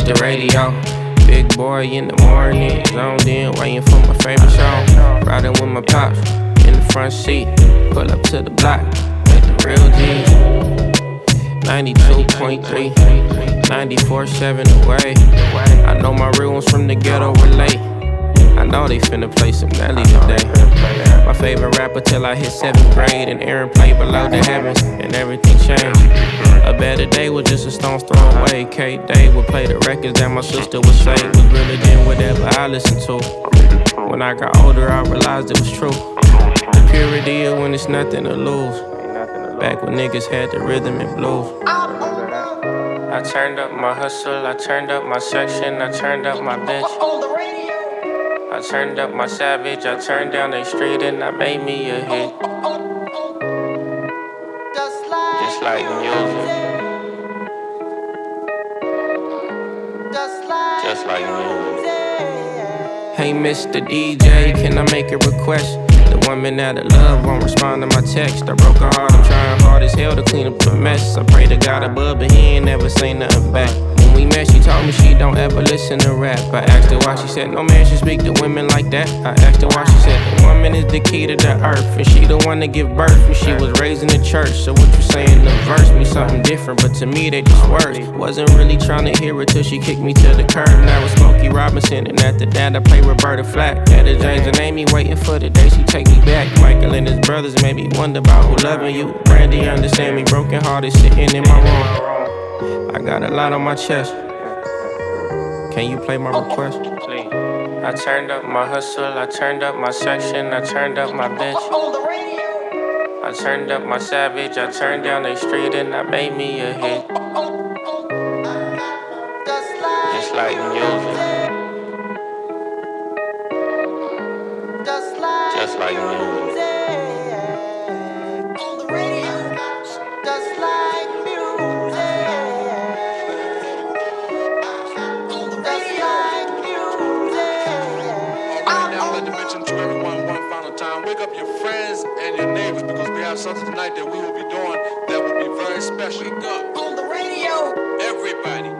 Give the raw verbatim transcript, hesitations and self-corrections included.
the radio. Big boy in the morning, zoned in, waiting for my favorite song. Riding with my pops in the front seat. Pull up to the block, with the real G. ninety-two point three, ninety-four seven away. I know my real ones from the ghetto relate. I know they finna play some Nelly today. My favorite rapper till I hit seventh grade, and Aaron played Below the Heavens, and everything changed. A better day was just a stone's throw away. K-Day would play the records that my sister would say was realer than whatever I listened to. When I got older, I realized it was true. The purity of when it's nothing to lose. Back when niggas had the rhythm and blues. I turned up my hustle, I turned up my section, I turned up my bitch. I turned up my savage, I turned down the street and I made me a hit. Just like music. Just like music. Hey Mister D J, can I make a request? The woman that I love won't respond to my text. I broke her heart, I'm trying hard as hell to clean up the mess. I pray to God above, but he ain't never say nothing back. When we met, she told me she don't ever listen to rap. I asked her why, she said no man should speak to women like that. I asked her why, she said the woman is the key to the earth, and she the one to give birth, and she was raised in the church. So what you saying, the verse means something different, but to me they just words. Wasn't really trying to hear it till she kicked me to the curb. Now it's Smokey Robinson, and after that I play Roberta Flack. Etta James and Amy waiting for the day she take me back. Michael and his brothers made me wonder about who loving you. Brandy understand me, broken hearted sitting in my room. I got a lot on my chest. Can you play my request? Please. I turned up my hustle, I turned up my section, I turned up my bitch. I turned up my savage, I turned down the street and I made me a hit. Just like music. Just like music. Wake up your friends and your neighbors, because we have something tonight that we will be doing that will be very special. Wake up on the radio, everybody.